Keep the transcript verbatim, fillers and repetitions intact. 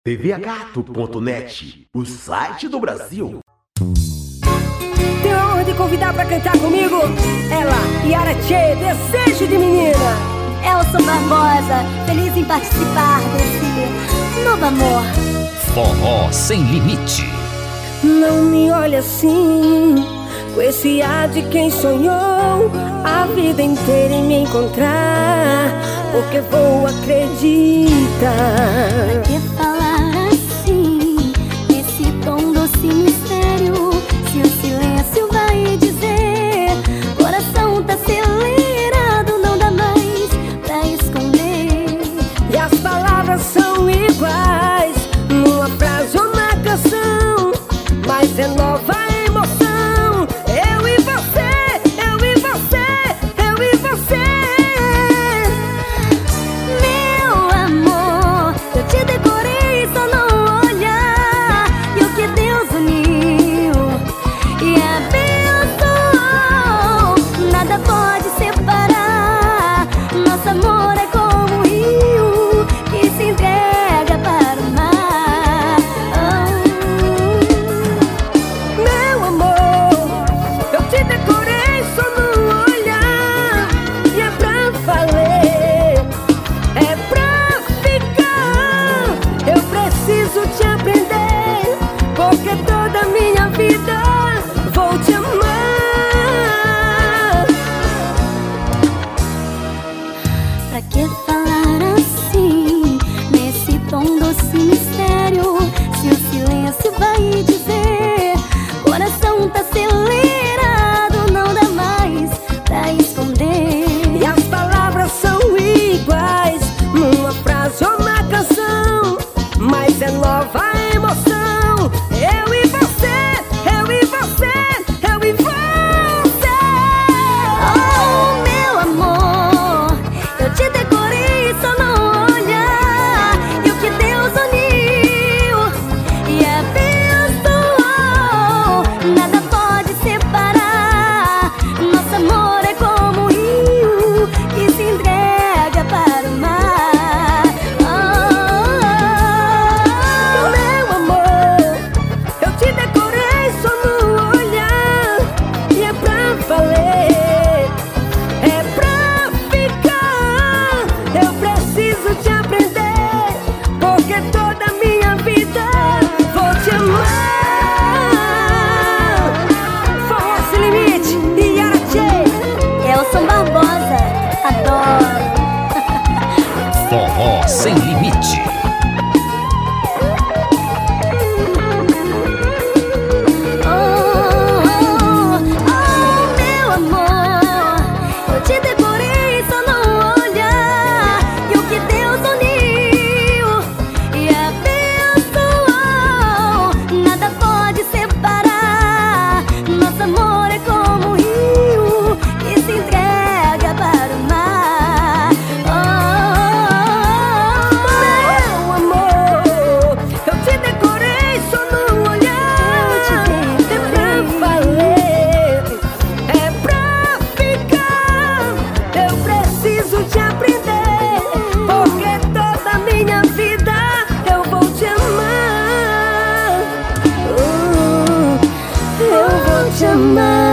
T V gato ponto net, o site do Brasil. Tenho a honra de convidar pra cantar comigo ela, Yara Tchê, Desejo de Menina. Elson Barbosa, feliz em participar desse novo amor. Forró Sem Limite. Não me olhe assim, com esse ar de quem sonhou a vida inteira em me encontrar, porque vou acreditar. Pra que falar assim, esse tom doce mistério, se o silêncio vai dizer, coração tá acelerado, não dá mais pra esconder. E as palavras são iguais, numa frase ou na canção, mas é nova emoção. Eu e você, eu e você, eu e você. Meu amor, eu te decorei só no olhar, e o que Deus uniu e abençoou, nada pode separar. Nosso amor é como um rio que se entrega para o mar. Oh. Meu amor, eu te decorei só no olhar, e é pra valer, é pra ficar. Eu preciso te aprender, porque toda a minha vida vou te amar. Pra que falar assim, nesse tom doce mistério, se o silêncio vai dizer, coração tá acelerado, não dá mais pra esconder. E as palavras são iguais, numa frase ou na canção, mas é nova emoção. Eu e você, eu e você, eu e você. Oh, meu amor, eu te decorei só no olhar, e o que Deus uniu e abençoou, nada pode separar. Nosso amor é como um rio que se entrega para o mar. Oh, Meu amor, eu te decorei só no olhar, e é pra valer, é pra ficar. Eu preciso te aprender, porque toda a minha vida vou te amar. Forró Sem Limite e Yara Tchê. Elson Barbosa, adoro. Forró Sem Limite. Oh, oh, oh, meu amor, eu te decorei só no olhar, e o que Deus uniu e abençoou, nada pode separar. Nosso amor é como um rio que se entrega para o mar. Meu amor, eu te decorei só no olhar, é pra valer, é pra ficar. Eu preciso te aprender, porque toda a minha vida eu vou te amar. Uh, eu vou te amar.